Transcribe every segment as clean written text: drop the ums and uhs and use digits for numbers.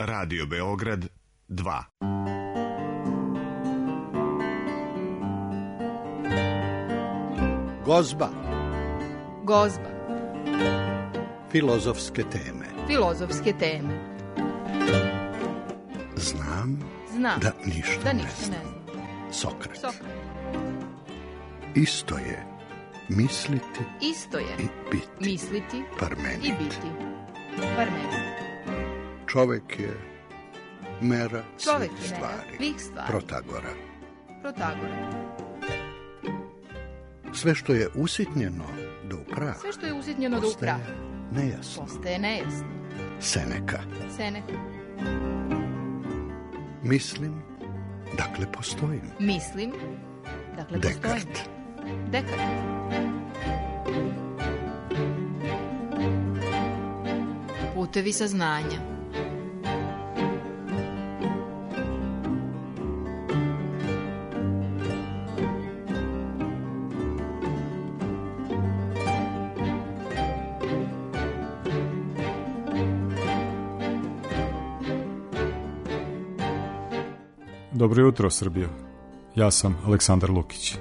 Radio Beograd 2. Gozba. Gozba. Filozofske teme. Filozofske teme. Znam Da da ništa ne znam. Sokrat. Isto je misliti Isto je i biti. misliti Parmenid. i biti. Parmenid. Čovek je mera Čovek svih je mera stvari. svih stvari. Protagora. Protagora. Sve što je usitnjeno do prah Sve što je usitnjeno do upraha nejasno. postaje nejasno. Seneka. Seneka. Mislim, dakle postojim. Mislim, dakle postojim. Dekart. Dekart. Putevi saznanja. Dobro jutro, Srbijo. Ja sam Aleksandar Lukić.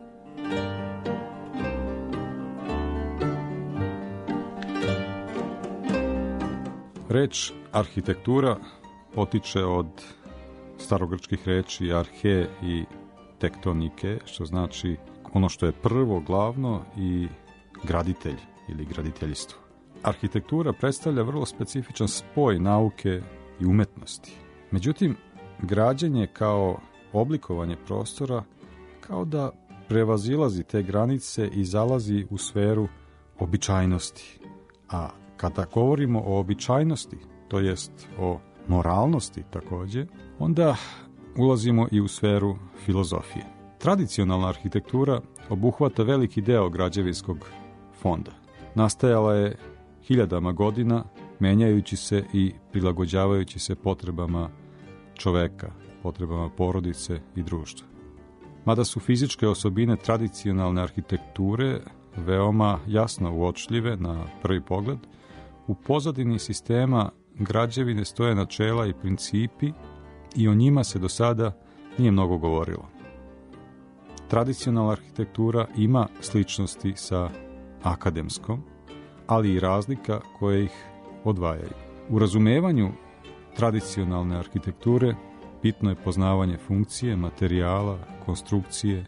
Reč arhitektura potiče od starogrčkih reči arhe i tektonike, što znači ono što je prvo, glavno, i graditelj ili graditeljstvo. Arhitektura predstavlja vrlo specifičan spoj nauke i umetnosti. Međutim, građenje kao oblikovanje prostora kao da prevazilazi te granice i zalazi u sferu običajnosti. A kada govorimo o običajnosti, to jest o moralnosti također, onda ulazimo i u sferu filozofije. Tradicionalna arhitektura obuhvata veliki deo građevinskog fonda. Nastajala je hiljadama godina, menjajući se i prilagođavajući se potrebama čoveka, potrebama porodice i društva. Mada su fizičke osobine tradicionalne arhitekture veoma jasno uočljive na prvi pogled, u pozadini sistema građevine stoje načela i principi i o njima se do sada nije mnogo govorilo. Tradicionalna arhitektura ima sličnosti sa akademskom, ali i razlika koje ih odvajaju. U razumevanju tradicionalne arhitekture bitno je poznavanje funkcije, materijala, konstrukcije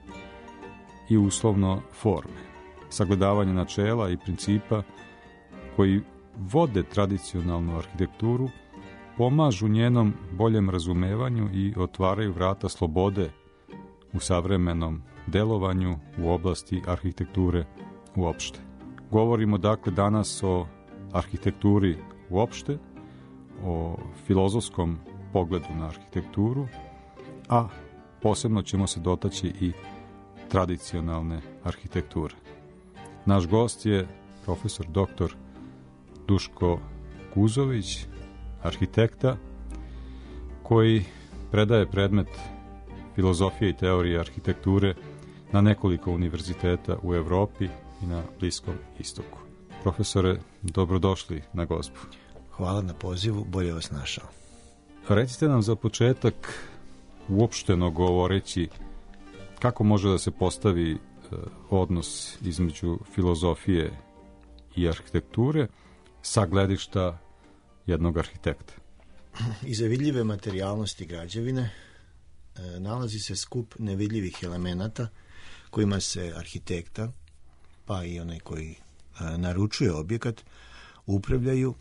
i uslovno forme. Sagledavanje načela i principa koji vode tradicionalnu arhitekturu pomažu njenom boljem razumevanju i otvaraju vrata slobode u savremenom delovanju u oblasti arhitekture uopšte. Govorimo dakle danas o arhitekturi uopšte, o filozofskom pogledu na arhitekturu, a posebno ćemo se dotaći i tradicionalne arhitekture. Naš gost je profesor dr. Duško Kuzović, arhitekta, koji predaje predmet filozofije i teorije arhitekture na nekoliko univerziteta u Evropi i na Bliskom istoku. Profesore, dobrodošli na Gozbu. Hvala na pozivu, bolje vas našao. Recite nam za početak, uopšteno govoreći, kako može da se postavi odnos između filozofije i arhitekture sa gledišta jednog arhitekta? Iza vidljive materijalnosti građevine nalazi se skup nevidljivih elemenata kojima se arhitekta, pa i onaj koji naručuje objekat, upravljaju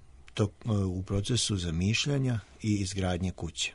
u procesu zamišljanja i izgradnje kuće.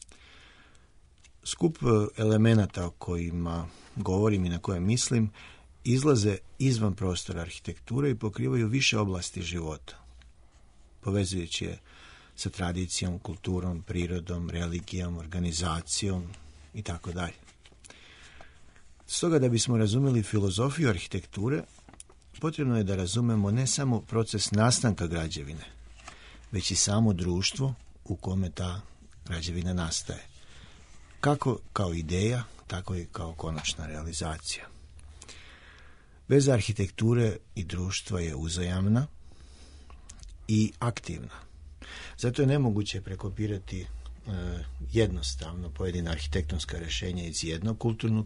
Skup elemenata o kojima govorim i na koje mislim izlaze izvan prostora arhitekture i pokrivaju više oblasti života, povezujući je sa tradicijom, kulturom, prirodom, religijom, organizacijom i tako dalje. Stoga, da bismo razumjeli filozofiju arhitekture, potrebno je da razumemo ne samo proces nastanka građevine, već i samo društvo u kome ta građevina nastaje. Kako kao ideja, tako i kao konačna realizacija. Veza arhitekture i društva je uzajamna i aktivna. Zato je nemoguće prekopirati jednostavno pojedina arhitektonska rješenja iz jednog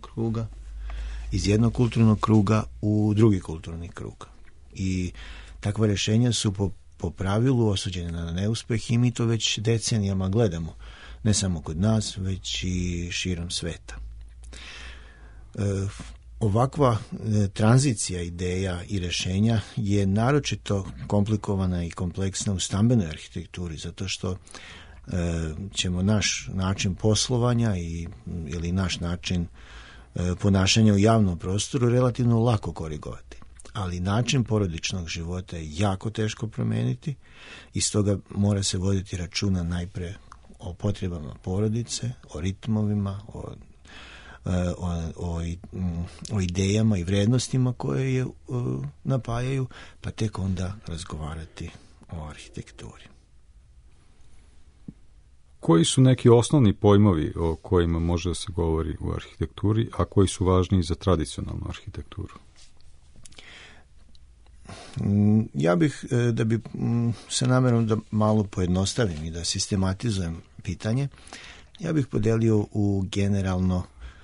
kulturnog kruga u drugi kulturni krug. I takva rješenja su po pravilu osuđene na neuspjeh i mi to već decenijama gledamo. Ne samo kod nas, već i širom sveta. Ovakva tranzicija ideja i rješenja je naročito komplikovana i kompleksna u stambenoj arhitekturi, zato što ćemo naš način poslovanja ili naš način ponašanja u javnom prostoru relativno lako korigovati. Ali način porodičnog života je jako teško promijeniti i stoga mora se voditi računa najprije o potrebama porodice, o ritmovima, o idejama i vrijednostima koje je napajaju, pa tek onda razgovarati o arhitekturi. Koji su neki osnovni pojmovi o kojima može da se govori u arhitekturi, a koji su važniji za tradicionalnu arhitekturu? Ja bih, da bi se namjerom da malo pojednostavim i da sistematizujem pitanje, ja bih podelio u generalno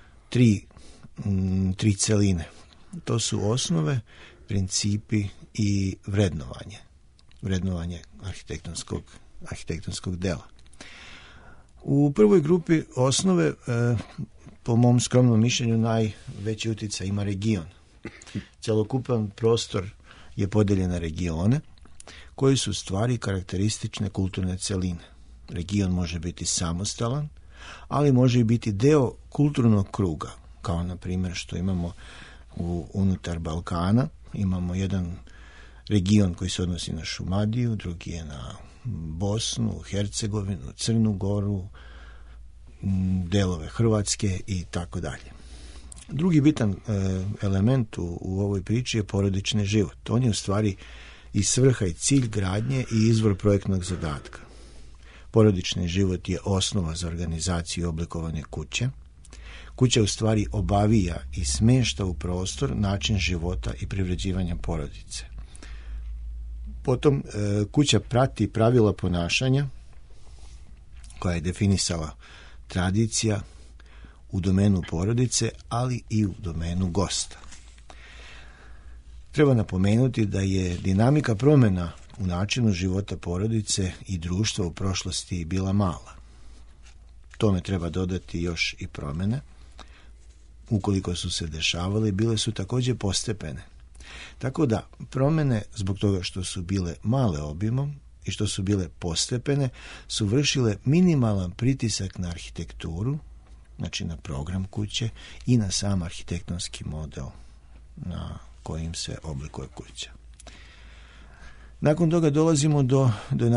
tri celine. To su osnove, principi i vrednovanje. Vrednovanje arhitektonskog dela. U prvoj grupi osnove, po mom skromnom mišljenju, najveći utjecaj ima region. Cjelokupan prostor je podijeljen na regione, koji su stvari karakteristične kulturne celine. Region može biti samostalan, ali može i biti deo kulturnog kruga, kao na primjer što imamo unutar Balkana. Imamo jedan region koji se odnosi na Šumadiju, drugi je na Bosnu, Hercegovinu, Crnu Goru, delove Hrvatske i tako dalje. Drugi bitan element u ovoj priči je porodični život. On je u stvari i svrha i cilj gradnje i izvor projektnog zadatka. Porodični život je osnova za organizaciju i oblikovanje kuće. Kuća u stvari obavija i smješta u prostor način života i privređivanja porodice. Potom kuća prati pravila ponašanja koja je definisala tradicija u domenu porodice, ali i u domenu gosta. Treba napomenuti da je dinamika promjena u načinu života porodice i društva u prošlosti bila mala. Tome treba dodati još i promjene. Ukoliko su se dešavale, bile su također postepene. Tako da promjene, zbog toga što su bile male obimom i što su bile postepene, su vršile minimalan pritisak na arhitekturu, znači na program kuće i na sam arhitektonski model na kojim se oblikuje kuća. Nakon toga dolazimo do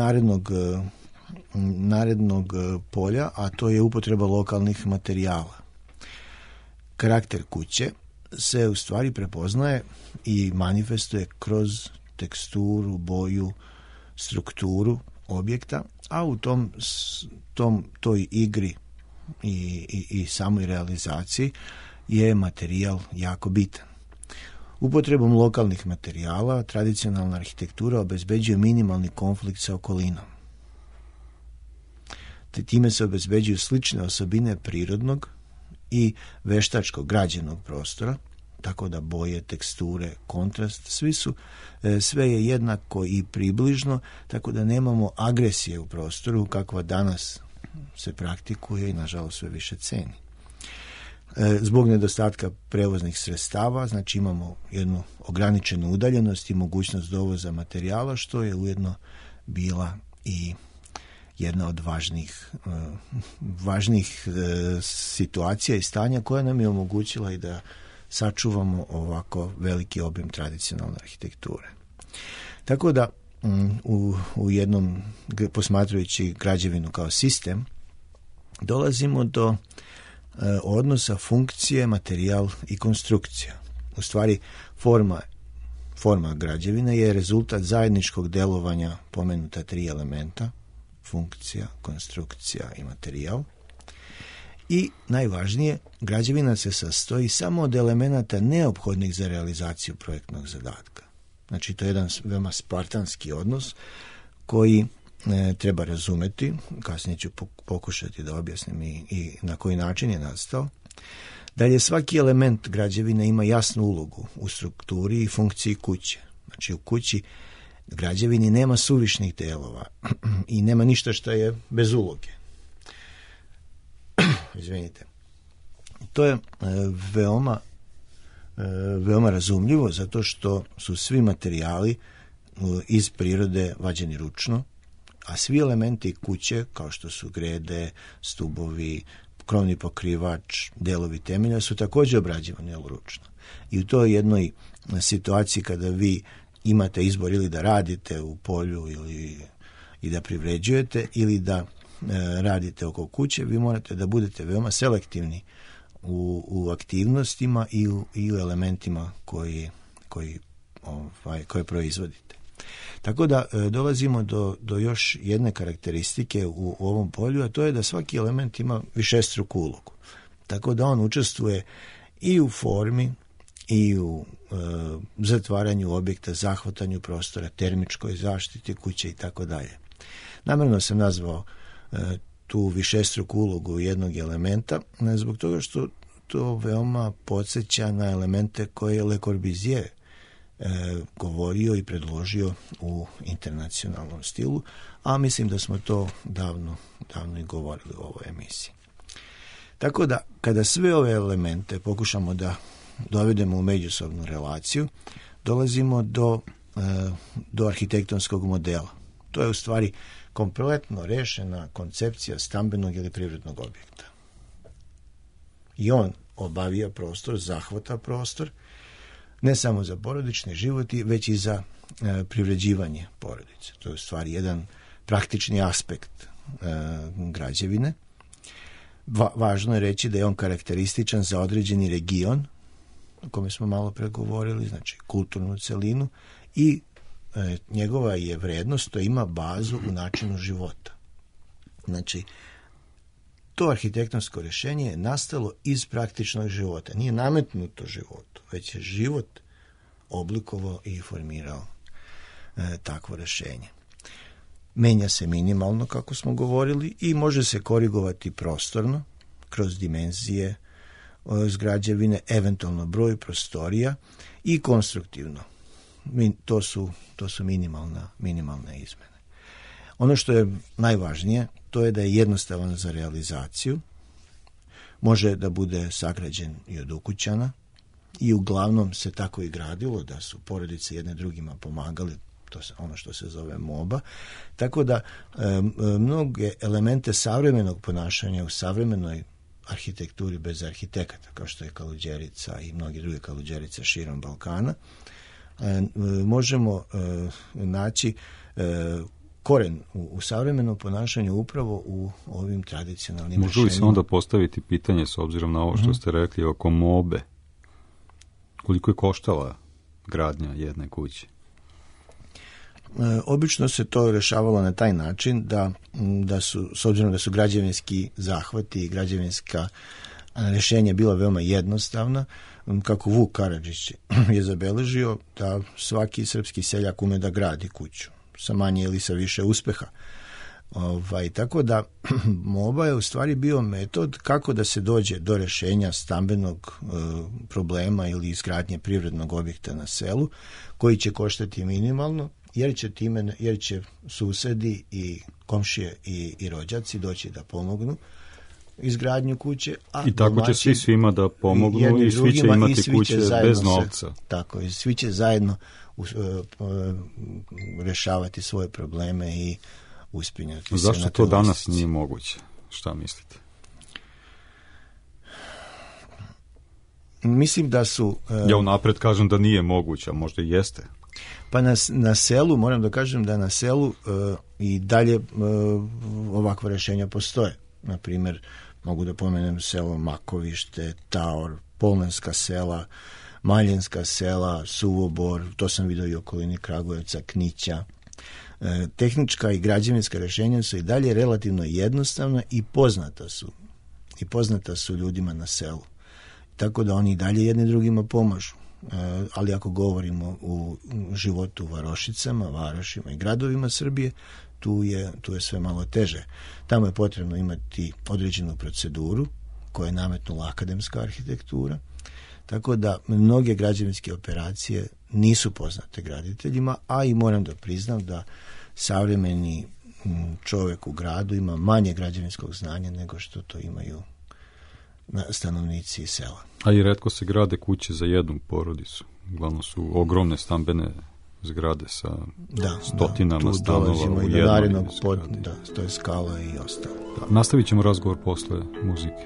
narednog polja, a to je upotreba lokalnih materijala. Karakter kuće se u stvari prepoznaje i manifestuje kroz teksturu, boju, strukturu objekta, a u toj igri i samoj realizaciji je materijal jako bitan. Upotrebom lokalnih materijala tradicionalna arhitektura obezbeđuje minimalni konflikt sa okolinom. Time se obezbeđuju slične osobine prirodnog i veštačkog građenog prostora, tako da boje, teksture, kontrast, sve je jednako i približno, tako da nemamo agresije u prostoru kakva danas se praktikuje i nažalost sve više ceni. Zbog nedostatka prevoznih sredstava, znači imamo jednu ograničenu udaljenost i mogućnost dovoza materijala, što je ujedno bila i jedna od važnijih situacija i stanja koja nam je omogućila i da sačuvamo ovako veliki obim tradicionalne arhitekture. Tako da u jednom, posmatrajući građevinu kao sistem, dolazimo do odnosa funkcije, materijal i konstrukcija. U stvari, forma građevine je rezultat zajedničkog delovanja pomenuta tri elementa: funkcija, konstrukcija i materijal. I najvažnije, građevina se sastoji samo od elemenata neophodnih za realizaciju projektnog zadatka. Znači, to je jedan veoma spartanski odnos koji treba razumeti, kasnije ću pokušati da objasnim i na koji način je nastao. Dalje, svaki element građevine ima jasnu ulogu u strukturi i funkciji kuće. Znači, u kući građevini nema suvišnih delova i nema ništa što je bez uloge. Izvinite. To je veoma razumljivo, zato što su svi materijali iz prirode vađeni ručno, a svi elementi kuće, kao što su grede, stubovi, krovni pokrivač, delovi temelja, su također obrađivani ručno. I u toj jednoj situaciji kada vi imate izbor ili da radite u polju i da privređujete ili da radite oko kuće, vi morate da budete veoma selektivni u aktivnostima i u elementima koje proizvodite. Tako da dolazimo do još jedne karakteristike u ovom polju, a to je da svaki element ima višestruku ulogu. Tako da on učestvuje i u formi, i u zatvaranju objekta, zahvatanju prostora, termičkoj zaštiti kuće i tako dalje. Namjerno sam nazvao tu višestruku ulogu jednog elementa, zbog toga što to veoma podsjeća na elemente koje je Le Corbusier govorio i predložio u internacionalnom stilu, a mislim da smo to davno i govorili u ovoj emisiji. Tako da, kada sve ove elemente pokušamo da dovedemo u međusobnu relaciju, dolazimo do arhitektonskog modela. To je u stvari kompletno rešena koncepcija stambenog ili privrednog objekta. I on obavija prostor, zahvata prostor, ne samo za porodični život, već i za privređivanje porodice. To je u stvari jedan praktični aspekt građevine. Važno je reći da je on karakterističan za određeni region, o kome smo malo pregovorili, znači kulturnu celinu, i njegova je vrednost, to ima bazu u načinu života. Znači, to arhitektonsko rješenje je nastalo iz praktičnog života. Nije nametnuto životu, već je život oblikovao i formirao takvo rješenje. Menja se minimalno, kako smo govorili, i može se korigovati prostorno, kroz dimenzije zgrađevine, eventualno broj prostorija, i konstruktivno. To su minimalne izmene. Ono što je najvažnije, to je da je jednostavan za realizaciju, može da bude sagrađen i od ukućana, i uglavnom se tako i gradilo, da su porodice jedne drugima pomagali, to je ono što se zove moba, tako da mnoge elemente savremenog ponašanja u savremenoj arhitekturi bez arhitekata, kao što je Kaluđerica i mnogi druge Kaluđerice širom Balkana, možemo naći koren u savremenom ponašanju upravo u ovim tradicionalnim rješenjima. Može li se onda postaviti pitanje, s obzirom na ovo što ste rekli oko mobe, koliko je koštala gradnja jedne kuće? Obično se to rešavalo na taj način da su, s obzirom da su građevinski zahvati i građevinska rješenja bila veoma jednostavna, kako Vuk Karadžić je zabeležio, da svaki srpski seljak ume da gradi kuću sa manje ili sa više uspeha. Tako da moba je u stvari bio metod kako da se dođe do rješenja stambenog problema ili izgradnje privrednog objekta na selu, koji će koštati minimalno, jer će susedi i komšije i rođaci doći da pomognu izgradnju kuće. I tako će svi svima da pomognu i svi će imati kuće bez novca. Tako, i svi će zajedno rješavati svoje probleme i uspinjati se na toj Zašto to danas nije moguće? Šta mislite? Mislim da su... Ja unapred kažem da nije moguće, a možda i jeste. Pa na selu, moram da kažem da na selu i dalje ovakva rješenja postoje. Naprimjer, mogu da pomenem selo Makovište, Taor, Polmenska sela, Maljenska sela, Suvobor, to sam vidio i u okolini Kragujevca, Knića. Tehnička i građevinska rješenja su i dalje relativno jednostavna i poznata su ljudima na selu. Tako da oni i dalje jedni drugima pomažu. Ali ako govorimo u životu u varošicama, varošima i gradovima Srbije, tu je sve malo teže. Tamo je potrebno imati određenu proceduru koja je nametnula akademska arhitektura, tako da mnoge građevinske operacije nisu poznate graditeljima, a i moram da priznam da savremeni čovjek u gradu ima manje građevinskog znanja nego što to imaju stanovnici sela. A i retko se grade kuće za jednu porodicu. Uglavnom su ogromne stambene zgrade sa stotinama stanova u jednoj zgradi. Da, to je skala i ostalo. Nastavit ćemo razgovor posle muzike.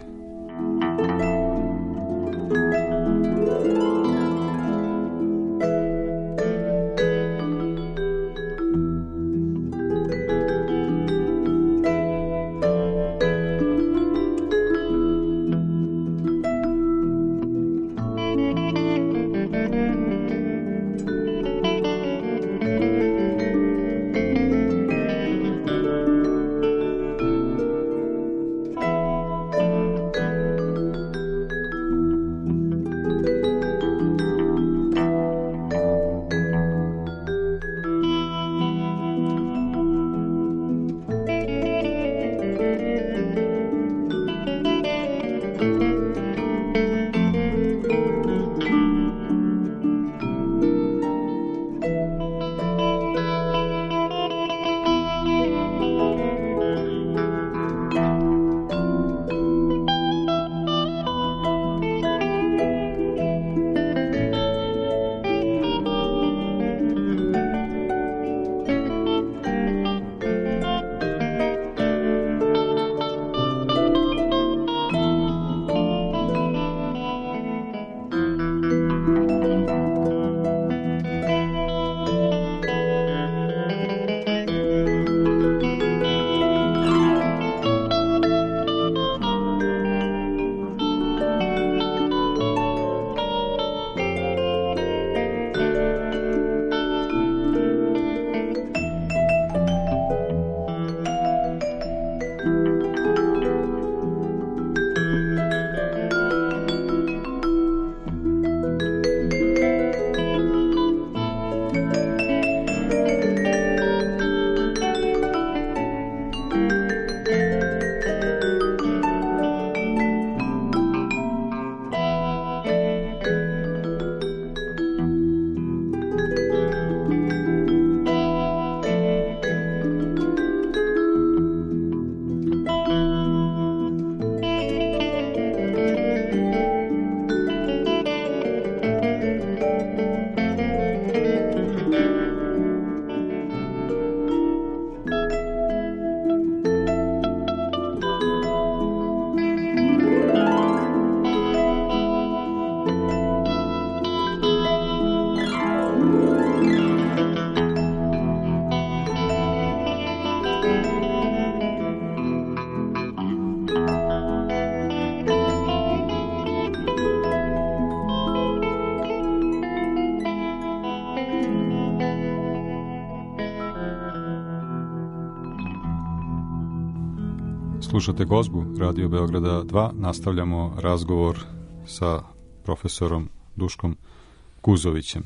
Slušate Gozbu, Radio Beograda 2. Nastavljamo razgovor sa profesorom Duškom Kuzovićem.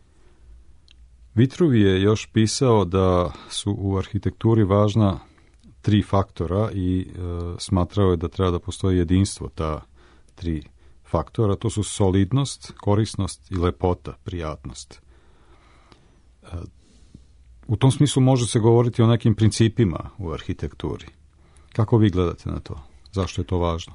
Vitruvi je još pisao da su u arhitekturi važna 3 faktora i smatrao je da treba da postoji jedinstvo ta 3 faktora. To su solidnost, korisnost i lepota, prijatnost. U tom smislu može se govoriti o nekim principima u arhitekturi. Kako vi gledate na to? Zašto je to važno?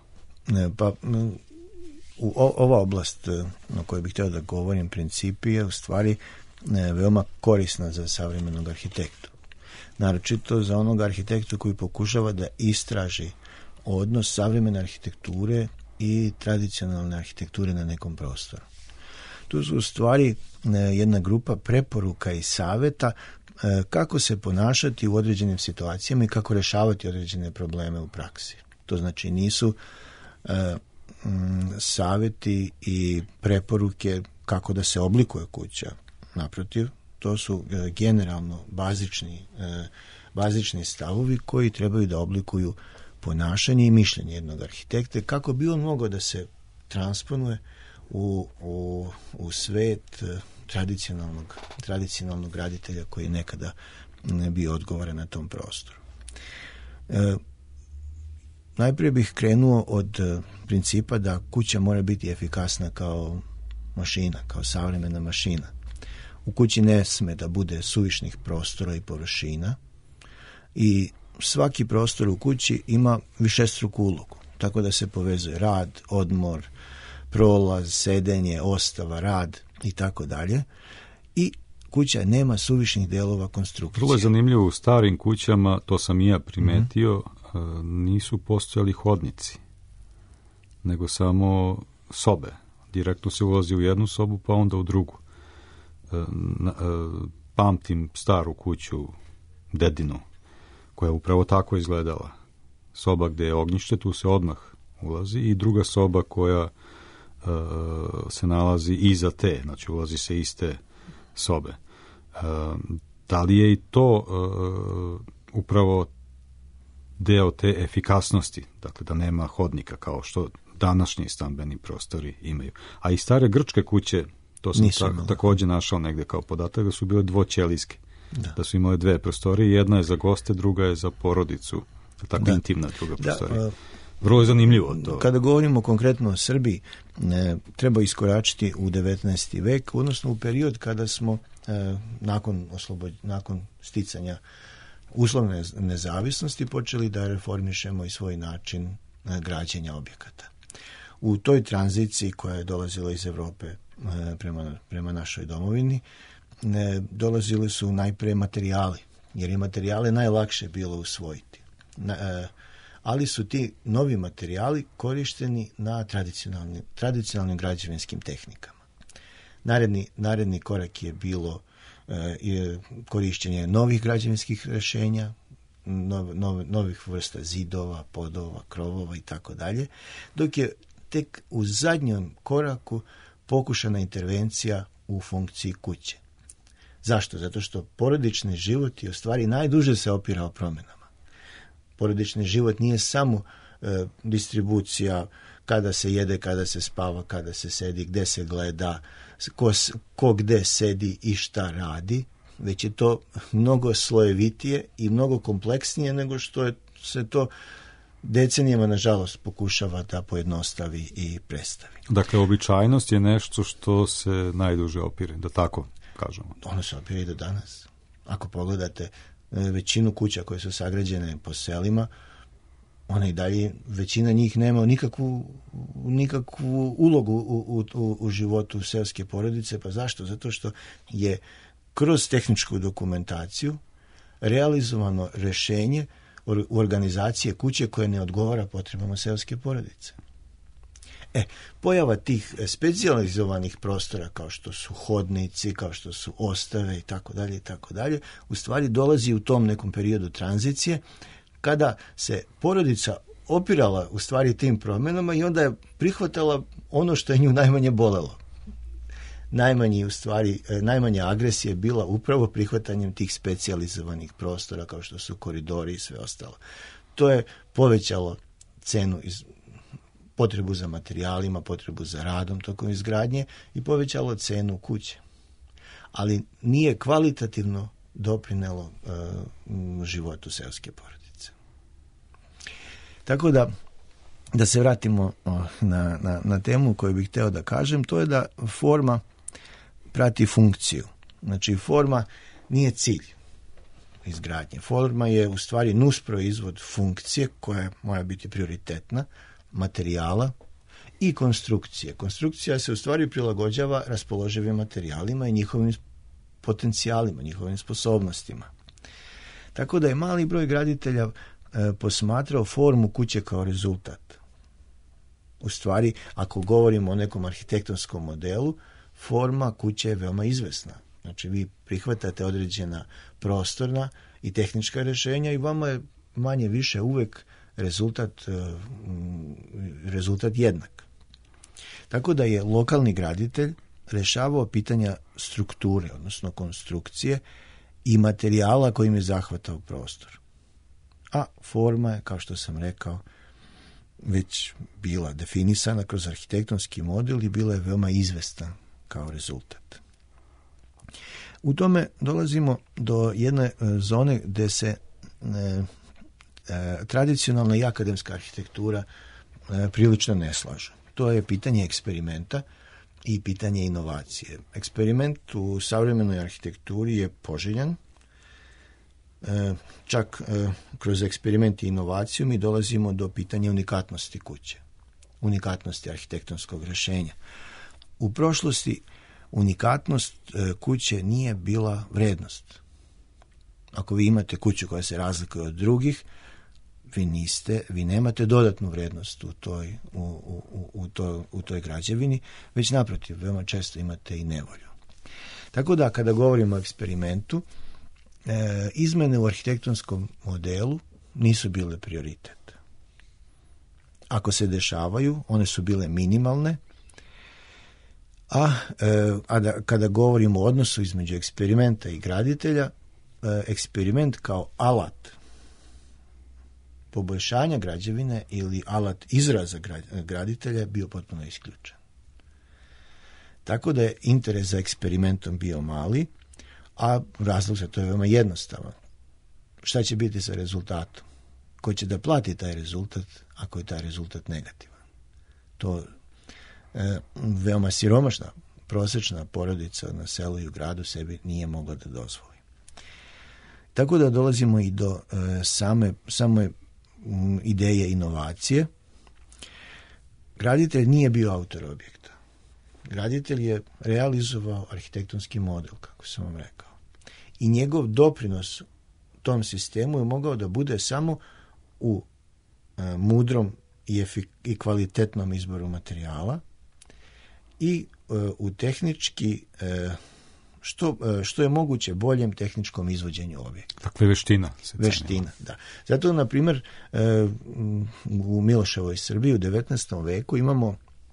Ova oblast na kojoj bih htio da govorim, principi, je u stvari veoma korisna za savremenog arhitektu. Naročito za onog arhitektu koji pokušava da istraži odnos savremene arhitekture i tradicionalne arhitekture na nekom prostoru. Tu su u stvari jedna grupa preporuka i savjeta kako se ponašati u određenim situacijama i kako rješavati određene probleme u praksi. To znači nisu savjeti i preporuke kako da se oblikuje kuća. Naprotiv, to su generalno bazični stavovi koji trebaju da oblikuju ponašanje i mišljenje jednog arhitekta kako bi on mogao da se transponuje u svet tradicionalnog graditelja koji je nekada bio odgovore na tom prostoru. Najprije bih krenuo od principa da kuća mora biti efikasna kao mašina, kao savremena mašina. U kući ne sme da bude suvišnih prostora i površina i svaki prostor u kući ima višestruku ulogu, tako da se povezuje rad, odmor, prolaz, sedenje, ostava, rad i tako dalje. I kuća nema suvišnih delova konstrukcije. Vrlo je zanimljivo, u starim kućama, to sam i ja primetio, nisu postojali hodnici, nego samo sobe. Direktno se ulazi u jednu sobu, pa onda u drugu. Pamtim staru kuću, dedinu, koja je upravo tako izgledala. Soba gde je ognjište, tu se odmah ulazi, i druga soba koja se nalazi iza te, znači ulazi se iz te sobe. Da li je i to upravo deo te efikasnosti, dakle da nema hodnika kao što današnji stambeni prostori imaju. A i stare grčke kuće, to sam također našao negde kao podatak, da su bile dvoćelijske. Da su imale dve prostorije, jedna je za goste, druga je za porodicu, tako intimna druga prostorija. Vrlo je zanimljivo to. Kada govorimo konkretno o Srbiji, treba iskoračiti u 19. vek, odnosno u period kada smo nakon sticanja uslovne nezavisnosti počeli da reformišemo i svoj način građenja objekata. U toj tranziciji koja je dolazila iz Evrope prema našoj domovini, dolazili su najpre materijali, jer je materijale najlakše bilo usvojiti. Ali su ti novi materijali korišteni na tradicionalnim građevinskim tehnikama. Naredni korak je bilo korišćenje novih građevinskih rješenja, novih vrsta zidova, podova, krovova i tako dalje, dok je tek u zadnjem koraku pokušana intervencija u funkciji kuće. Zašto? Zato što porodični život je u stvari najduže se opirao promjenama. Porodični život nije samo distribucija kada se jede, kada se spava, kada se sedi, gde se gleda, ko gde sedi i šta radi, već je to mnogo slojevitije i mnogo kompleksnije nego što se to decenijama, nažalost, pokušava da pojednostavi i predstavi. Dakle, običajnost je nešto što se najduže opire, da tako kažemo. Ono se opire i do danas. Ako pogledate većinu kuća koje su sagrađene po selima, ona i dalje, većina njih nema nikakvu ulogu u životu seoske porodice. Pa zašto? Zato što je kroz tehničku dokumentaciju realizovano rješenje organizacije kuće koje ne odgovara potrebama seoske porodice. Pojava tih specijalizovanih prostora kao što su hodnici, kao što su ostave i tako dalje, u stvari dolazi u tom nekom periodu tranzicije kada se porodica opirala u stvari tim promjenama i onda je prihvatala ono što je nju najmanje bolelo. Najmanja agresija je bila upravo prihvatanjem tih specijalizovanih prostora kao što su koridori i sve ostalo. To je povećalo cenu, potrebu za materijalima, potrebu za radom tokom izgradnje i povećalo cenu kuće. Ali nije kvalitativno doprinelo životu seoske porodice. Tako da se vratimo na temu koju bih hteo da kažem, to je da forma prati funkciju. Znači, forma nije cilj izgradnje. Forma je u stvari nusproizvod funkcije koja mora biti prioritetna, materijala i konstrukcije. Konstrukcija se u stvari prilagođava raspoloživim materijalima i njihovim potencijalima, njihovim sposobnostima. Tako da je mali broj graditelja posmatrao formu kuće kao rezultat. U stvari, ako govorimo o nekom arhitektonskom modelu, forma kuće je veoma izvesna. Znači, vi prihvatate određena prostorna i tehnička rješenja i vama je manje više uvek rezultat jednak. Tako da je lokalni graditelj rješavao pitanja strukture, odnosno konstrukcije i materijala kojim je zahvatao prostor. A forma je, kao što sam rekao, već bila definisana kroz arhitektonski model i bila je veoma izvesna kao rezultat. U tome dolazimo do jedne zone gdje se tradicionalna i akademska arhitektura prilično ne slažu. To je pitanje eksperimenta i pitanje inovacije. Eksperiment u savremenoj arhitekturi je poželjan. Čak kroz eksperiment i inovaciju mi dolazimo do pitanja unikatnosti kuće, unikatnosti arhitektonskog rješenja. U prošlosti unikatnost kuće nije bila vrednost. Ako vi imate kuću koja se razlikuje od drugih, vi nemate dodatnu vrijednost u toj građevini, već naprotiv, veoma često imate i nevolju. Tako da, kada govorimo o eksperimentu, izmene u arhitektonskom modelu nisu bile prioritet. Ako se dešavaju, one su bile minimalne, kada govorimo o odnosu između eksperimenta i graditelja, eksperiment kao alat poboljšanja građevine ili alat izraza graditelja je bio potpuno isključen. Tako da je interes za eksperimentom bio mali, a razlog za to je veoma jednostavan. Šta će biti sa rezultatom? Ko će da plati taj rezultat ako je taj rezultat negativan? To veoma siromašna, prosječna porodica na selu i u gradu sebi nije mogla da dozvoli. Tako da dolazimo i do same ideje inovacije. Graditelj nije bio autor objekta. Graditelj je realizovao arhitektonski model, kako sam vam rekao. I njegov doprinos tom sistemu je mogao da bude samo u mudrom i kvalitetnom izboru materijala i u tehnički što je moguće boljem tehničkom izvođenju objekta. Dakle, veština. Veština, da. Zato, na primjer, u Miloševoj Srbiji u 19. veku imamo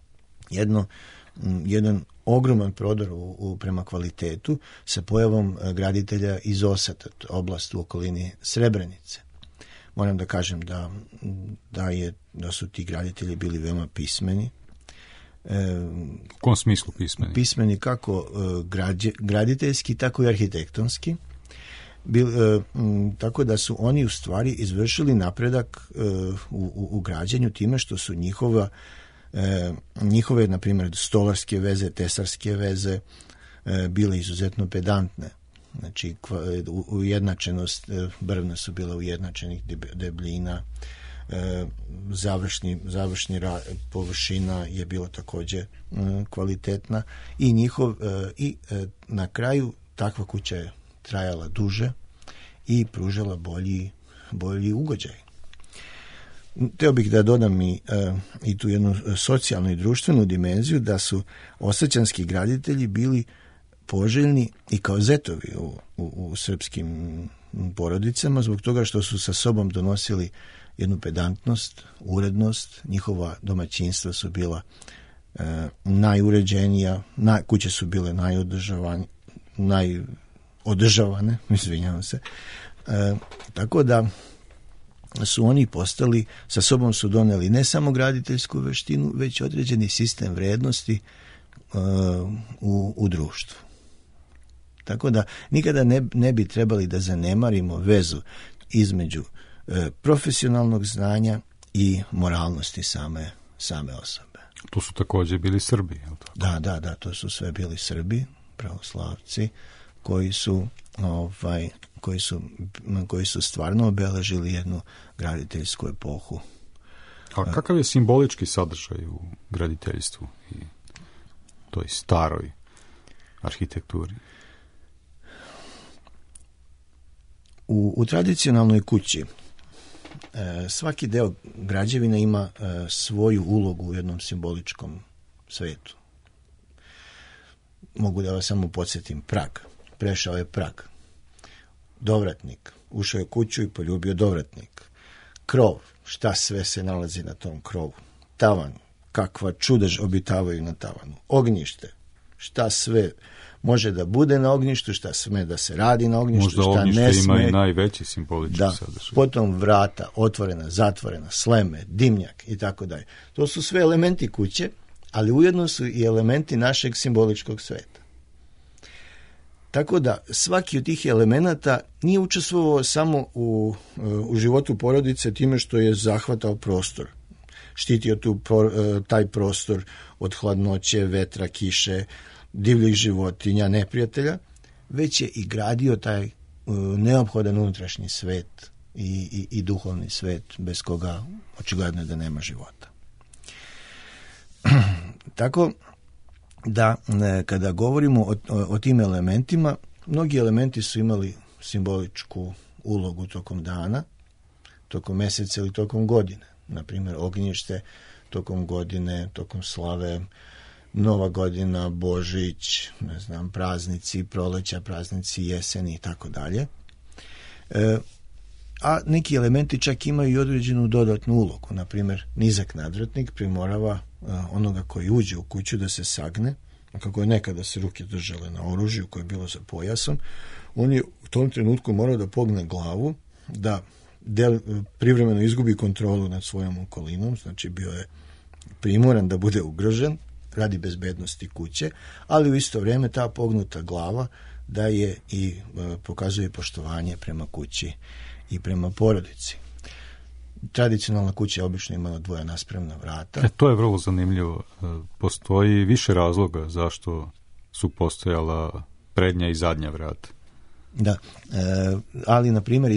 jedan ogroman prodor prema kvalitetu sa pojavom graditelja iz Osata, oblast u okolini Srebrenice. Moram da kažem da su ti graditelji bili veoma pismeni. U kom smislu pismeni? Pismeni kako graditeljski, tako i arhitektonski. Tako da su oni u stvari izvršili napredak u građenju time što su njihove, na primjer, stolarske veze, tesarske veze bile izuzetno pedantne. Znači, ujednačenost brvna su bila ujednačenih debljina, završni površina je bila također kvalitetna i na kraju takva kuća je trajala duže i pružala bolji ugođaj. Htio bih da dodam i tu jednu socijalnu i društvenu dimenziju, da su osjećanski graditelji bili poželjni i kao zetovi u srpskim porodicama, zbog toga što su sa sobom donosili jednu pedantnost, urednost. Njihova domaćinstva su bila najuređenija, kuće su bile najodržavane, izvinjavam se. Tako da su oni postali, sa sobom su doneli ne samo graditeljsku veštinu, već određeni sistem vrednosti u društvu. Tako da nikada ne bi trebali da zanemarimo vezu između profesionalnog znanja i moralnosti same osobe. Tu su također bili Srbi, je li tako? Da, to su sve bili Srbi, pravoslavci, koji su stvarno obeležili jednu graditeljsku epohu. A kakav je simbolički sadržaj u graditeljstvu i toj staroj arhitekturi? U tradicionalnoj kući svaki deo građevine ima svoju ulogu u jednom simboličkom svetu. Mogu da vas samo podsjetim. Prag. Prešao je prag. Dovratnik. Ušao je u kuću i poljubio dovratnik. Krov. Šta sve se nalazi na tom krovu. Tavan. Kakva čuda obitavaju na tavanu. Ognjište. Šta sve može da bude na ognjištu, šta sme da se radi na ognjištu, možda šta ne sme. Možda ognjište ima i najveći simbolički sadržaj. Potom vrata, otvorena, zatvorena, sleme, dimnjak i tako dalje. To su sve elementi kuće, ali ujedno su i elementi našeg simboličkog sveta. Tako da svaki od tih elemenata nije učestvovao samo u životu porodice time što je zahvatao prostor. Štitio taj prostor od hladnoće, vetra, kiše, divljih životinja, neprijatelja, već je i gradio taj neophodan unutrašnji svet i duhovni svet bez koga očigledno je da nema života. Tako da kada govorimo o tim elementima, mnogi elementi su imali simboličku ulogu tokom dana, tokom meseca ili tokom godine. Naprimjer, ognjište tokom godine, tokom slave, Nova godina, Božić, praznici proleća, praznici jeseni i tako dalje. A neki elementi čak imaju i određenu dodatnu ulogu. Naprimjer, nizak nadvratnik primorava onoga koji uđe u kuću da se sagne, kako je nekada se ruke držale na oružju koje je bilo za pojasom, on je u tom trenutku morao da pogne glavu, da privremeno izgubi kontrolu nad svojom okolinom, znači bio je primoran da bude ugrožen radi bezbednosti kuće, ali u isto vrijeme ta pognuta glava da je i pokazuje poštovanje prema kući i prema porodici. Tradicionalna kuća je obično imala dvoja naspremna vrata. To je vrlo zanimljivo. Postoji više razloga zašto su postojala prednja i zadnja vrata. Da, ali na primjer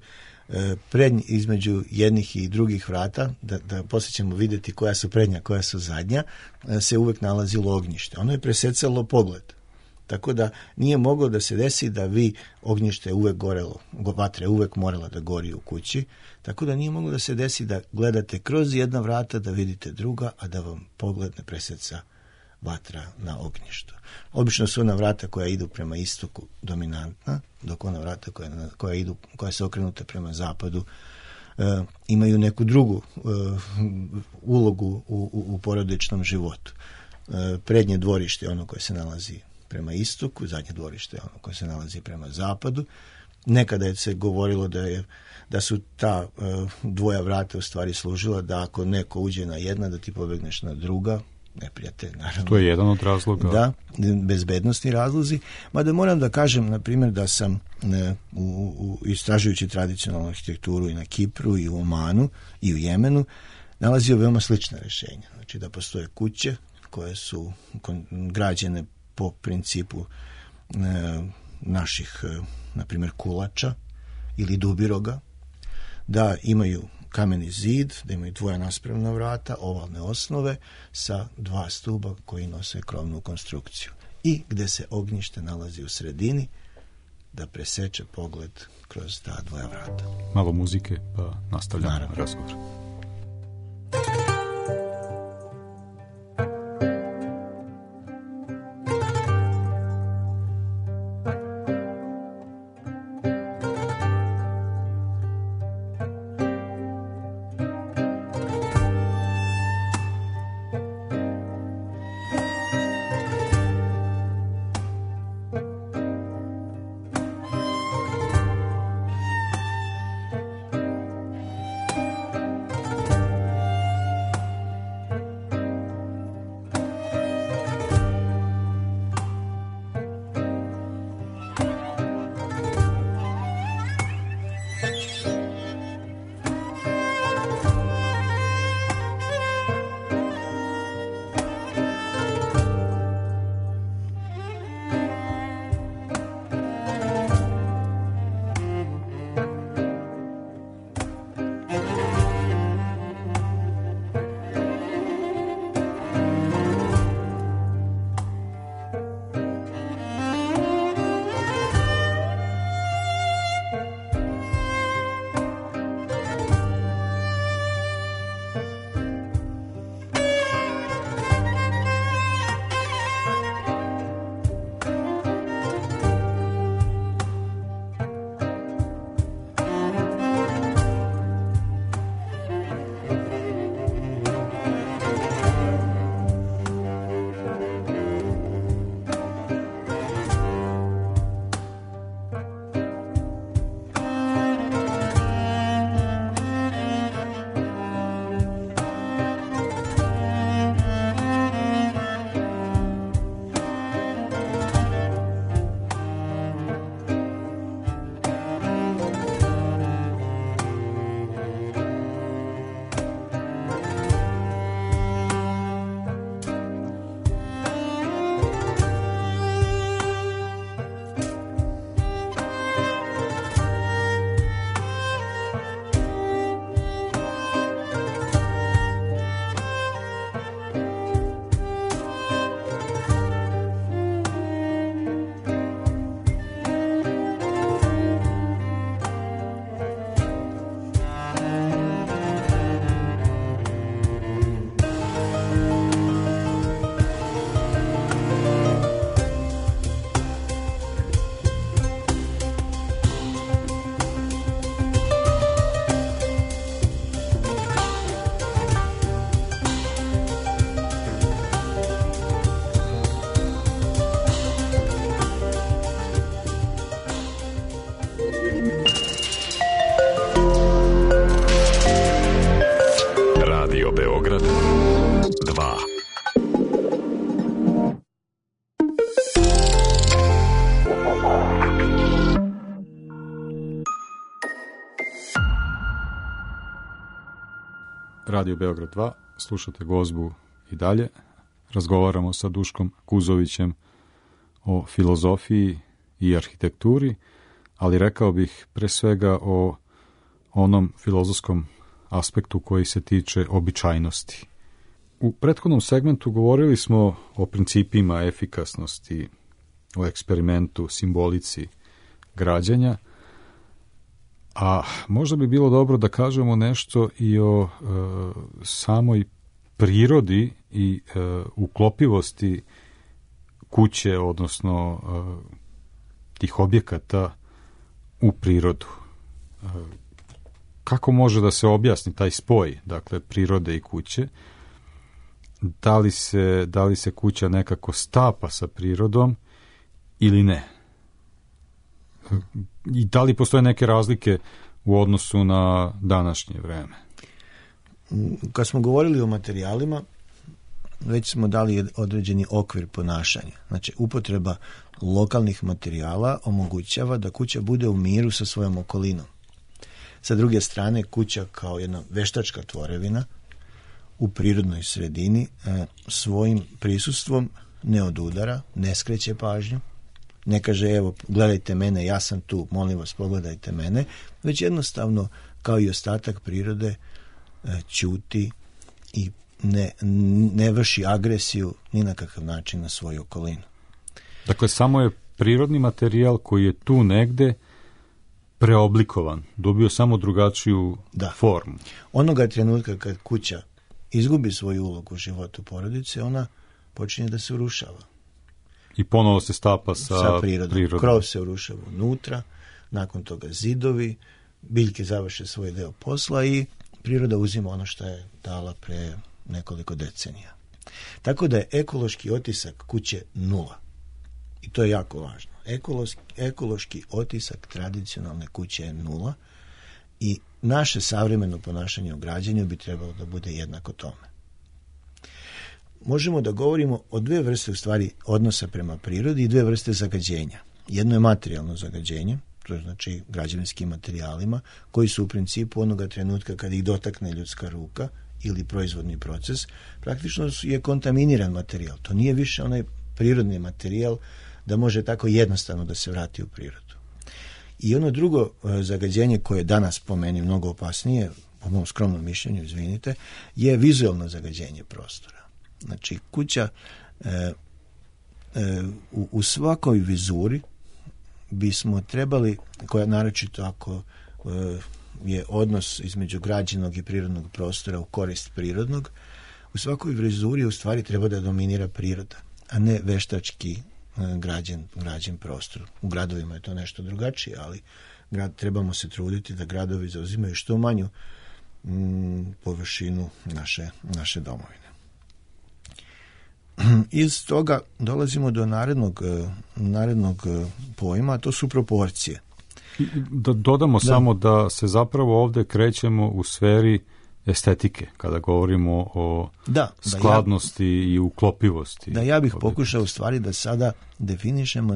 između jednih i drugih vrata, da poslije ćemo vidjeti koja su prednja, koja su zadnja, se uvek nalazilo ognjište. Ono je presecalo pogled. Tako da nije moglo da se desi da ognjište uvek gorelo, vatra je uvek morala da gori u kući, tako da nije moglo da se desi da gledate kroz jedna vrata da vidite druga, a da vam pogled ne preseca vatra na ognjištu. Obično su ona vrata koja idu prema istoku dominantna, dok ona vrata koja se okrenuta prema zapadu imaju neku drugu ulogu u porodičnom životu. Prednje dvorište je ono koje se nalazi prema istoku, zadnje dvorište je ono koje se nalazi prema zapadu. Nekada je se govorilo da su ta dvoja vrata u stvari služila da ako neko uđe na jedna, da ti pobegneš na druga, neprijatelj, naravno. To je jedan od razloga. Da, bezbednostni razlozi. Mada moram da kažem, na primjer, da sam istražujući tradicionalnu arhitekturu i na Kipru, i u Omanu, i u Jemenu, nalazio veoma slična rješenja. Znači da postoje kuće koje su građene po principu naših, na primjer, kulača ili dubiroga, da imaju kameni zid, da imaju dvoja naspremna vrata, ovalne osnove sa dva stuba koji nose krovnu konstrukciju i gde se ognjište nalazi u sredini da preseče pogled kroz ta dvoja vrata. Malo muzike pa nastavljamo razgovor. Radio Beograd 2. Radio Beograd 2, slušate Gozbu i dalje. Razgovaramo sa Duškom Kuzovićem o filozofiji i arhitekturi, ali rekao bih pre svega o onom filozofskom aspektu koji se tiče običajnosti. U prethodnom segmentu govorili smo o principima efikasnosti, o eksperimentu, simbolici građenja, a možda bi bilo dobro da kažemo nešto i o samoj prirodi i uklopivosti kuće, odnosno tih objekata u prirodu. Kako može da se objasni taj spoj, dakle, prirode i kuće? Da li se kuća nekako stapa sa prirodom ili ne? I da li postoje neke razlike u odnosu na današnje vreme? Kad smo govorili o materijalima, već smo dali određeni okvir ponašanja. Znači, upotreba lokalnih materijala omogućava da kuća bude u miru sa svojom okolinom. Sa druge strane, kuća kao jedna veštačka tvorevina u prirodnoj sredini svojim prisustvom ne odudara, ne skreće pažnju, ne kaže evo gledajte mene, ja sam tu, molim vas pogledajte mene, već jednostavno kao i ostatak prirode ćuti i ne vrši agresiju ni na kakav način na svoju okolinu. Dakle, samo je prirodni materijal koji je tu negde preoblikovan, dobio samo drugačiju formu. Onoga trenutka kad kuća izgubi svoju ulogu u životu porodice, ona počinje da se urušava. I ponovo se stapa sa prirodom. Krov se urušava unutra, nakon toga zidovi, biljke završe svoj deo posla i priroda uzima ono što je dala pre nekoliko decenija. Tako da je ekološki otisak kuće nula. I to je jako važno. Ekološki otisak tradicionalne kuće je nula i naše savremeno ponašanje u građenju bi trebalo da bude jednako tome. Možemo da govorimo o dve vrste u stvari odnosa prema prirodi i dve vrste zagađenja. Jedno je materijalno zagađenje, to je znači građevinskim materijalima, koji su u principu onoga trenutka kad ih dotakne ljudska ruka ili proizvodni proces, praktično je kontaminiran materijal. To nije više onaj prirodni materijal da može tako jednostavno da se vrati u prirodu. I ono drugo zagađenje koje je danas po meni mnogo opasnije, po mom skromnom mišljenju, izvinite, je vizualno zagađenje prostora. Znači, kuća u svakoj vizuri bismo trebali, koja naročito ako je odnos između građenog i prirodnog prostora u korist prirodnog, u svakoj vizuri u stvari treba da dominira priroda, a ne veštački građen prostor. U gradovima je to nešto drugačije, ali trebamo se truditi da gradovi zauzimaju što manju površinu naše domovine. Iz toga dolazimo do narednog pojma, a to su proporcije. Da dodamo samo da se zapravo ovde krećemo u sferi estetike, kada govorimo o skladnosti i uklopivosti. Da, ja bih pokušao u stvari da sada definišemo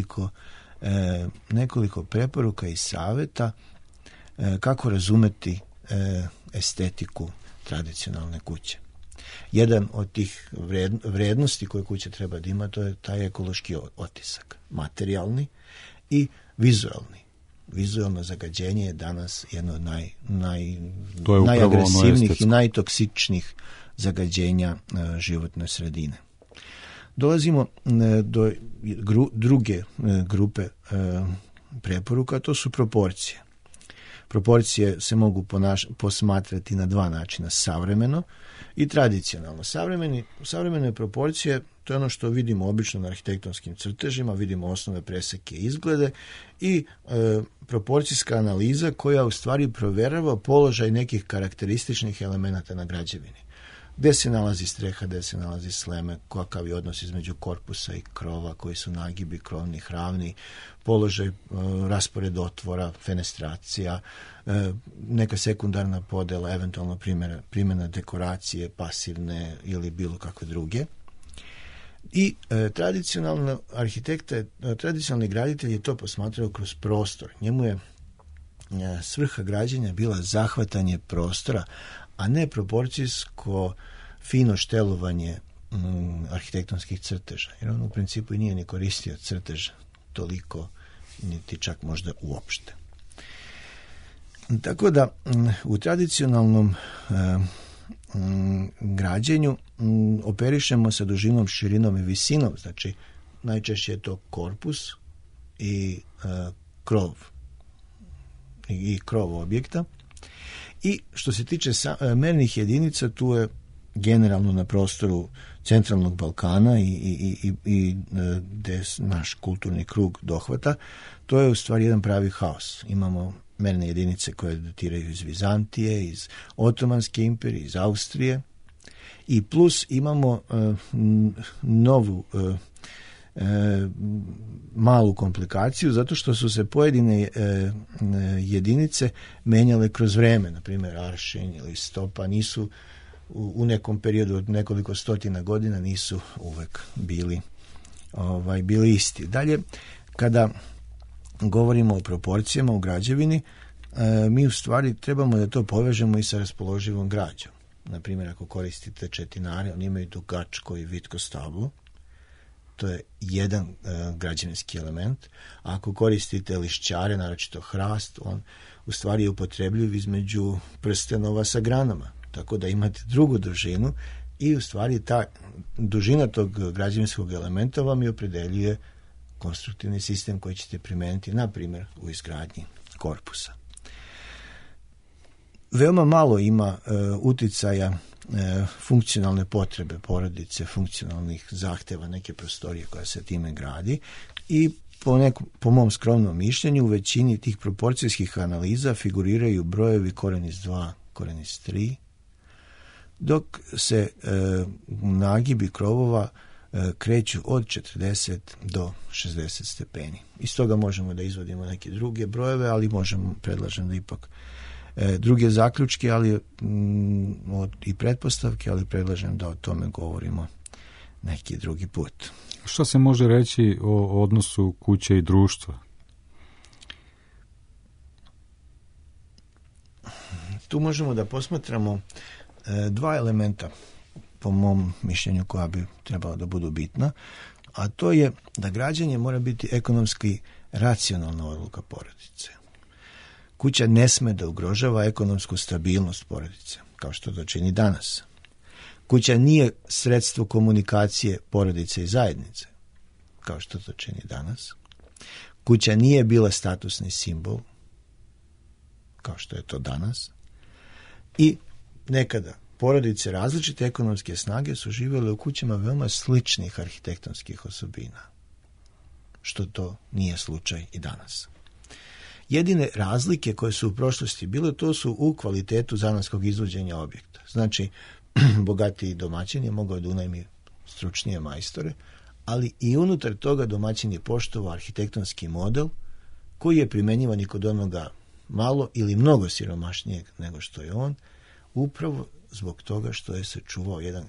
nekoliko preporuka i saveta kako razumeti estetiku tradicionalne kuće. Jedan od tih vrednosti koje kuća treba da ima, to je taj ekološki otisak, materijalni i vizualni. Vizualno zagađenje je danas jedno od najagresivnijih i najtoksičnijih zagađenja životne sredine. Dolazimo do druge grupe preporuka, to su proporcije. Proporcije se mogu posmatrati na dva načina, savremeno i tradicionalno. Savremene proporcije, to je ono što vidimo obično na arhitektonskim crtežima, vidimo osnovne preseke i izglede i proporcijska analiza koja u stvari proverava položaj nekih karakterističnih elemenata na građevini. gdje se nalazi streha, gdje se nalazi sleme, kakav je odnos između korpusa i krova, koji su nagibi krovnih, ravni, položaj, raspored otvora, fenestracija, neka sekundarna podela, eventualno primjena dekoracije, pasivne ili bilo kakve druge. I tradicionalni graditelj je to posmatrao kroz prostor. Njemu je svrha građenja bila zahvatanje prostora, a ne proporcijsko fino štelovanje arhitektonskih crteža. Jer on u principu i nije ni koristio crtež toliko, niti čak možda uopšte. Tako da u tradicionalnom građenju operišemo sa dužinom, širinom i visinom. Znači, najčešće je to korpus i krov i krov objekta. I što se tiče mernih jedinica, tu je generalno na prostoru centralnog Balkana i gdje naš kulturni krug dohvata, to je u stvari jedan pravi haos. Imamo merne jedinice koje datiraju iz Vizantije, iz Otomanske imperije, iz Austrije, i plus imamo novu malu komplikaciju, zato što su se pojedine jedinice menjale kroz vreme, na primjer aršin ili stopa, nisu u nekom periodu od nekoliko stotina godina nisu uvek bili isti. Dalje, kada govorimo o proporcijama u građevini, mi u stvari trebamo da to povežemo i sa raspoloživom građom. Na primjer, ako koristite četinare, oni imaju dugačko i vitko stablo. To je jedan građevinski element. A ako koristite lišćare, naročito hrast, on u stvari je upotrebljiv između prstenova sa granama. Tako da imate drugu dužinu i u stvari ta dužina tog građevinskog elementa vam je opredeljuje konstruktivni sistem koji ćete primijeniti, na primjer, u izgradnji korpusa. Veoma malo ima uticaja funkcionalne potrebe porodice, funkcionalnih zahtjeva neke prostorije koja se time gradi, i po mom skromnom mišljenju u većini tih proporcijskih analiza figuriraju brojevi koren iz 2, koren iz 3, dok se nagibi krovova kreću od 40 do 60 stepeni. Iz toga možemo da izvodimo neke druge brojeve, ali predlažem da ipak druge zaključke, ali i pretpostavke, ali predlažem da o tome govorimo neki drugi put. Što se može reći o odnosu kuće i društva? Tu možemo da posmatramo dva elementa, po mom mišljenju, koja bi trebala da budu bitna, a to je da građenje mora biti ekonomski racionalna odluka porodice. Kuća ne sme da ugrožava ekonomsku stabilnost porodice, kao što to čini danas. Kuća nije sredstvo komunikacije porodice i zajednice, kao što to čini danas. Kuća nije bila statusni simbol, kao što je to danas. I nekada porodice različite ekonomske snage su živjele u kućama veoma sličnih arhitektonskih osobina, što to nije slučaj i danas. Jedine razlike koje su u prošlosti bile, to su u kvalitetu zanatskog izvođenja objekta. Znači, bogatiji domaćin je mogao da unajmi stručnije majstore, ali i unutar toga domaćin je poštovao arhitektonski model koji je primenjivan i kod onoga malo ili mnogo siromašnijeg nego što je on, upravo zbog toga što je se čuvao jedan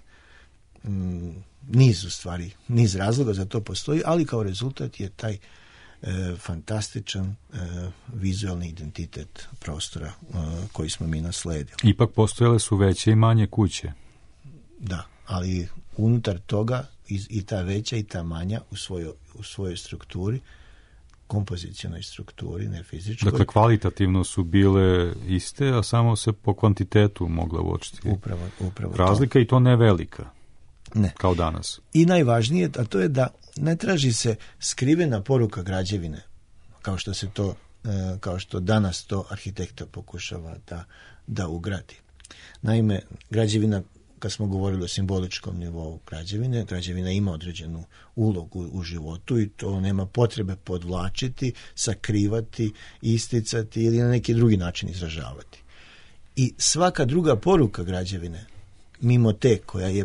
niz razloga za to postoji, ali kao rezultat je taj fantastičan vizualni identitet prostora koji smo mi nasledili. Ipak postojale su veće i manje kuće. Da, ali unutar toga i ta veća i ta manja u svojoj strukturi, kompozicionoj strukturi, ne fizičkoj. Dakle, kvalitativno su bile iste, a samo se po kvantitetu mogla uočiti upravo razlika to. I to ne velika. Ne. Kao danas. I najvažnije, a to je da ne traži se skrivena poruka građevine, kao što danas to arhitekta pokušava da ugradi. Naime, građevina, kad smo govorili o simboličkom nivou građevina ima određenu ulogu u životu i to nema potrebe podvlačiti, sakrivati, isticati ili na neki drugi način izražavati. I svaka druga poruka građevine mimo te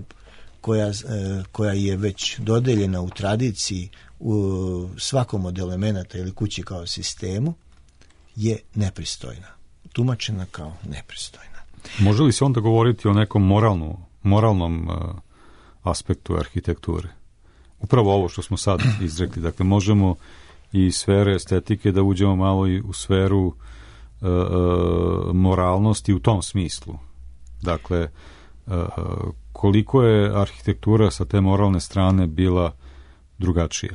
koja je već dodeljena u tradiciji u svakom od elemenata ili kući kao sistemu, je nepristojna. Tumačena kao nepristojna. Može li se onda govoriti o nekom moralnom aspektu arhitekture? Upravo ovo što smo sad izrekli. Dakle, možemo i iz sfere estetike da uđemo malo i u sferu moralnosti u tom smislu. Dakle, koliko je arhitektura sa te moralne strane bila drugačija?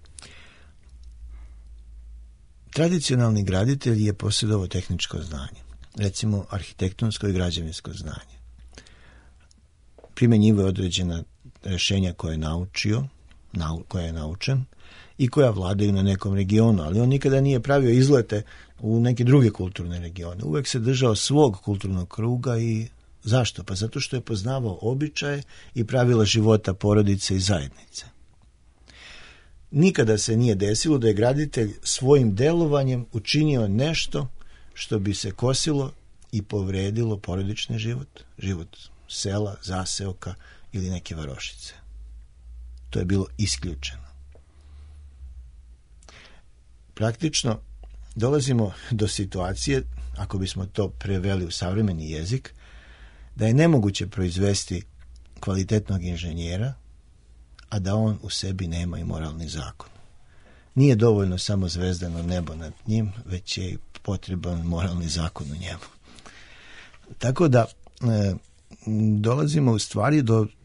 Tradicionalni graditelj je posjedovao tehničko znanje. Recimo, arhitektonsko i građevinsko znanje. Primjenjivao je određena rješenja koje je naučio, koja je naučen i koja vladaju na nekom regionu, ali on nikada nije pravio izlete u neke druge kulturne regione. Uvijek se držao svog kulturnog kruga i zašto? Pa zato što je poznavao običaje i pravila života porodice i zajednice. Nikada se nije desilo da je graditelj svojim delovanjem učinio nešto što bi se kosilo i povredilo porodični život, život sela, zaseoka ili neke varošice. To je bilo isključeno. Praktično dolazimo do situacije, ako bismo to preveli u savremeni jezik, da je nemoguće proizvesti kvalitetnog inženjera, a da on u sebi nema i moralni zakon. Nije dovoljno samo zvezdano nebo nad njim, već je i potreban moralni zakon u njemu. Tako da dolazimo u stvari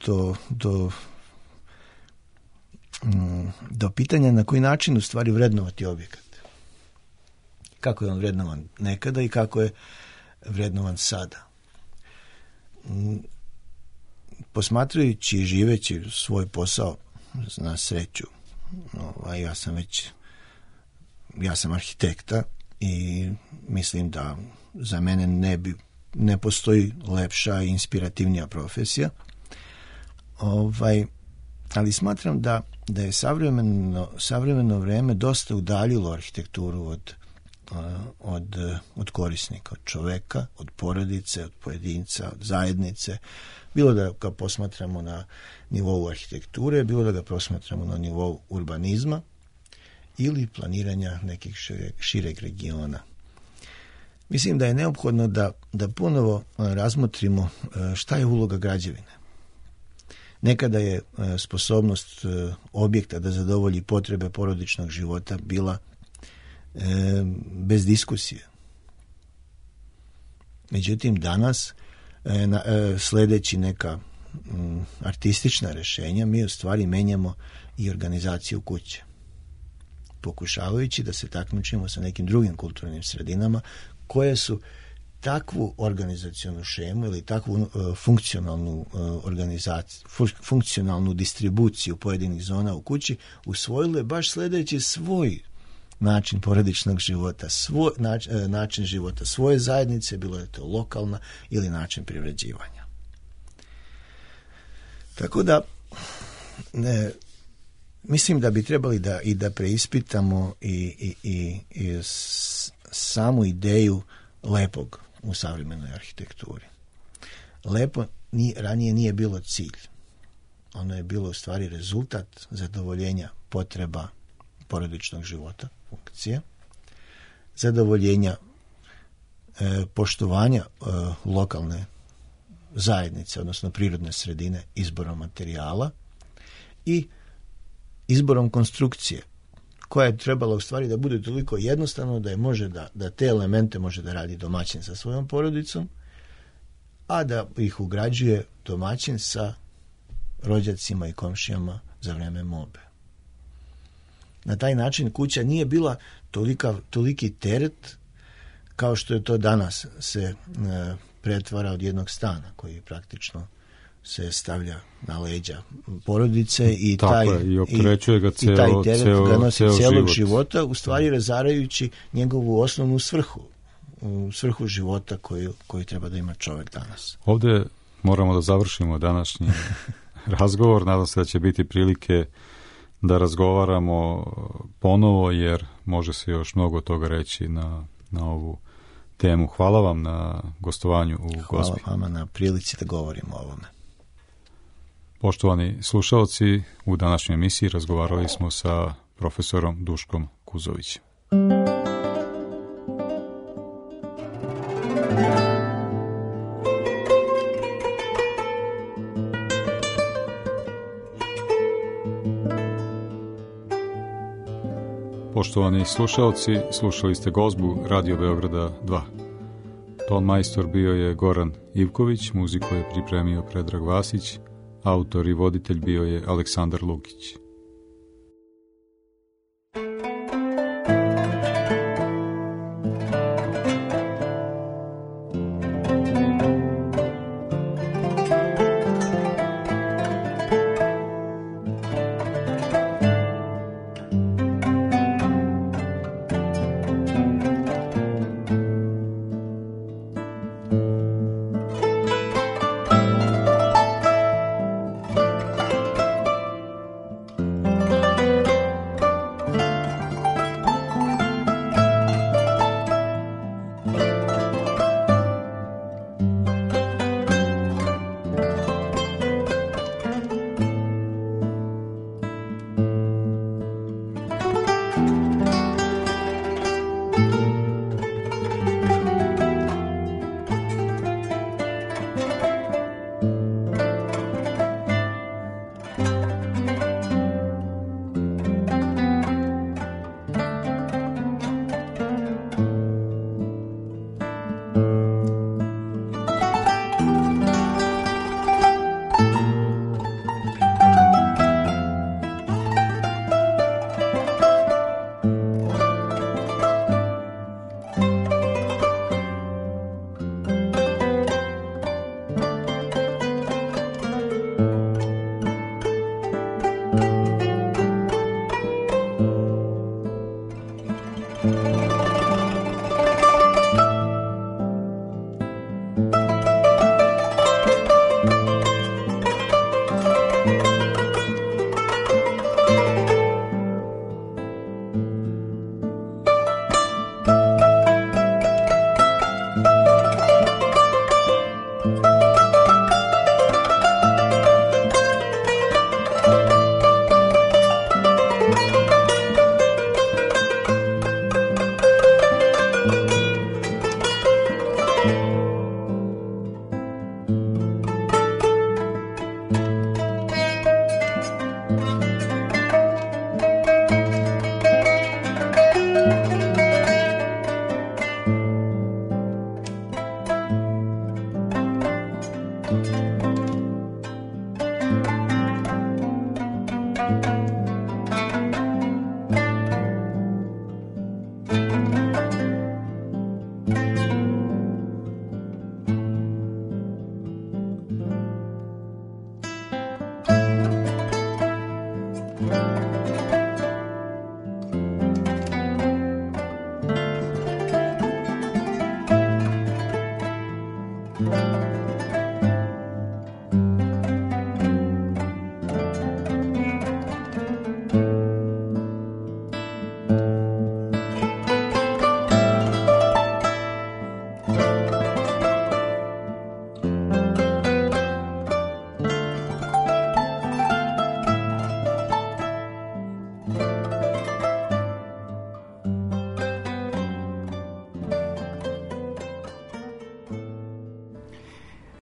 do pitanja na koji način u stvari vrednovati objekat. Kako je on vrednovan nekada i kako je vrednovan sada. Posmatrajući i živeći svoj posao na sreću, ja sam arhitekta i mislim da za mene ne postoji lepša i inspirativnija profesija. Ali smatram da je savremeno vrijeme dosta udaljilo arhitekturu od korisnika, od čoveka, od porodice, od pojedinca, od zajednice. Bilo da ga posmatramo na nivou arhitekture, bilo da ga posmatramo na nivou urbanizma ili planiranja nekih šireg regiona. Mislim da je neophodno da ponovo razmotrimo šta je uloga građevine. Nekada je sposobnost objekta da zadovolji potrebe porodičnog života bila bez diskusije. Međutim, danas, sledeći neka artistična rješenja, mi u stvari menjamo i organizaciju kuće. Pokušavajući da se takmičimo sa nekim drugim kulturnim sredinama koje su takvu organizacionu šemu ili takvu funkcionalnu organizaciju, funkcionalnu distribuciju pojedinih zona u kući usvojile baš sledeći svoj način porodičnog života, način života svoje zajednice, bilo je to lokalna ili način privređivanja. Tako da mislim da bi trebali da preispitamo i samu ideju lepog u savremenoj arhitekturi. Lepo ranije nije bilo cilj. Ono je bilo u stvari rezultat zadovoljenja potreba porodičnog života, funkcije, zadovoljenja poštovanja lokalne zajednice, odnosno prirodne sredine, izborom materijala i izborom konstrukcije, koja je trebala u stvari da bude toliko jednostavno da je može da te elemente može da radi domaćin sa svojom porodicom, a da ih ugrađuje domaćin sa rođacima i komšijama za vreme mobe. Na taj način kuća nije bila toliki teret kao što je to danas se pretvara od jednog stana koji praktično se stavlja na leđa porodice i taj teret ga nosi celog života, u stvari razarajući njegovu osnovnu svrhu života koju treba da ima čovjek danas. Ovdje moramo da završimo današnji razgovor. Nadam se da će biti prilike da razgovaramo ponovo, jer može se još mnogo toga reći na ovu temu. Hvala vam na gostovanju u Hvala Gospi. vama na prilici da govorimo o ovome. Poštovani slušalci, u današnjoj emisiji razgovarali smo sa profesorom Duškom Kuzovićem. Poštovani slušalci, slušali ste Gozbu Radio Beograda 2. Ton majstor bio je Goran Ivković, muziku je pripremio Predrag Vasić, autor i voditelj bio je Aleksandar Lukić.